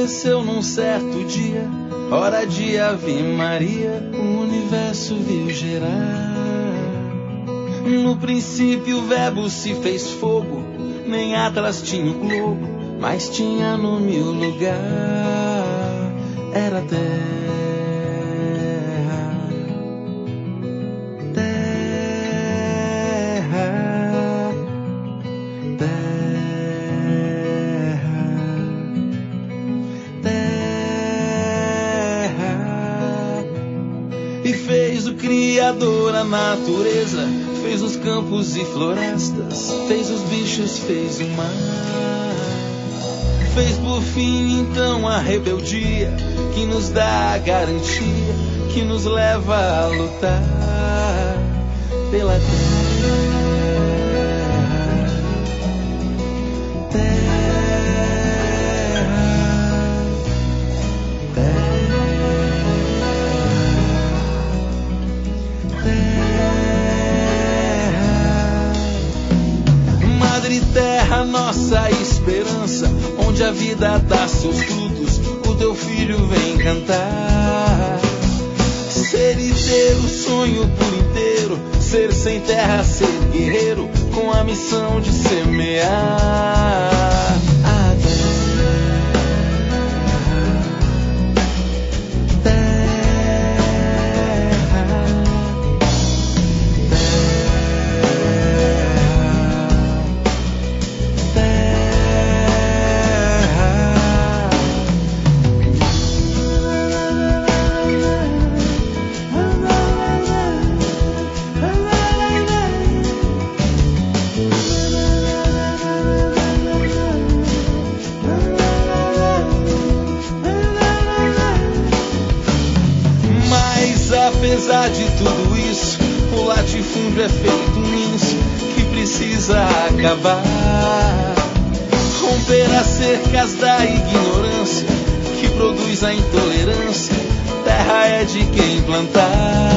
aconteceu num certo dia, hora de Ave Maria, o universo viu gerar. No princípio o verbo se fez fogo, nem Atlas tinha o globo, mas tinha no 1000 lugar. Era terra, terra, terra, terra. E fez o Criador a natureza, fez os campos e florestas, fez os bichos, fez o mar. Fez por fim então a rebeldia, que nos dá a garantia, que nos leva a lutar pela terra, terra, terra. Madre Terra, nossa esperança, onde a vida dá seus frutos, o teu filho vem cantar. Ser e ter o sonho por inteiro, ser sem terra, ser guerreiro, com a missão de semear a apesar de tudo isso, o latifúndio é feito nisso, que precisa acabar. Romper as cercas da ignorância, que produz a intolerância. Terra é de quem plantar.